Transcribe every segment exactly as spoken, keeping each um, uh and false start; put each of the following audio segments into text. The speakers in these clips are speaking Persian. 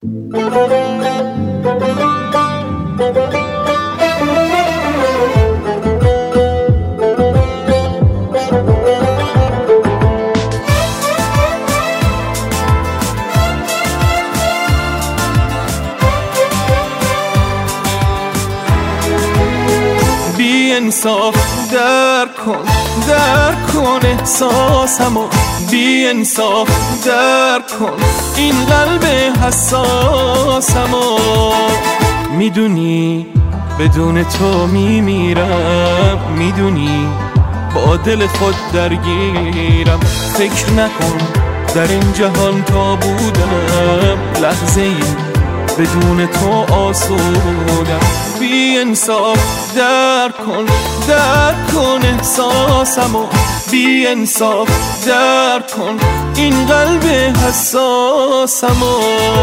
بی انصاف در کن در کن احساسمو، بی انصاف در کن این قلب حساسمو. میدونی بدون تو میمیرم، میدونی با دل خود درگیرم. فکر نکن در این جهان تا بودم لحظه ای بدون تو آسودم. بی انصاف در کن در کن احساسمو، بی انصاف در کن این قلب حساسمو.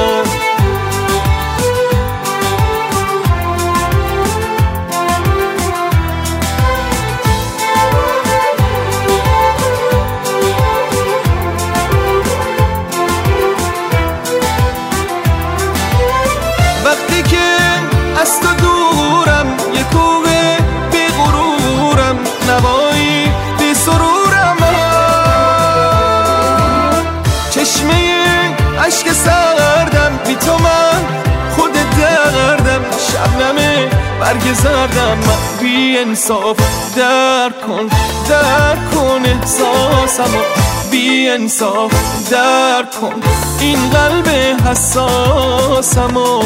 وقتی که از تو دورم یه کوه بی غرورم، نوایی بی سرورم، چشمه عشق سردم بی تو من خود دردم، شبنم برگ زردم. بی انصاف در کن در کن احساسمو، بی انصاف در کن این قلب حساسمو.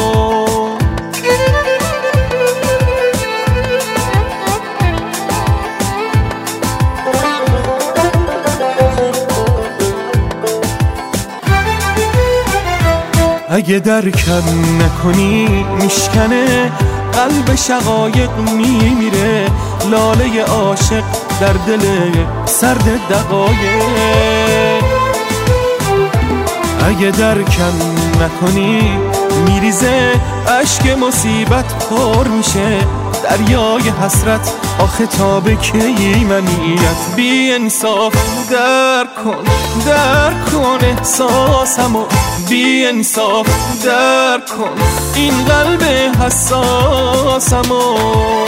اگه درکم نکنی میشکنه قلب، شقایق میمیره لاله عاشق در دل سرد دقایق. اگه درکم نکنی میریزه اشک مصیبت پر میشه دریای حسرت، آخه تا به کی منیت. بی انصاف در کن در کن احساسمو، بی انصاف در کن این قلب حساسمو.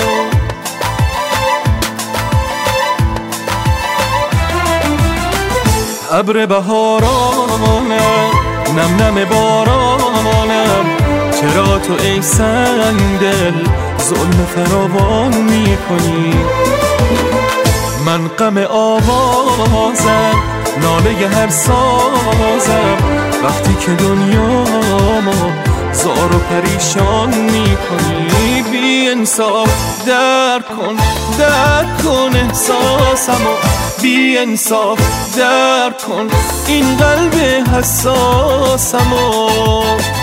ابر بهارانم نم نم بارانم، چرا تو ای سنگدل ظلم فراوان میکنی؟ من غم آوازم ناله هر سازم وقتی که دنیامو زار و پریشان میکنی. بی انصاف در کن در کن احساسمو، بی انصاف در کن این قلب حساسمو.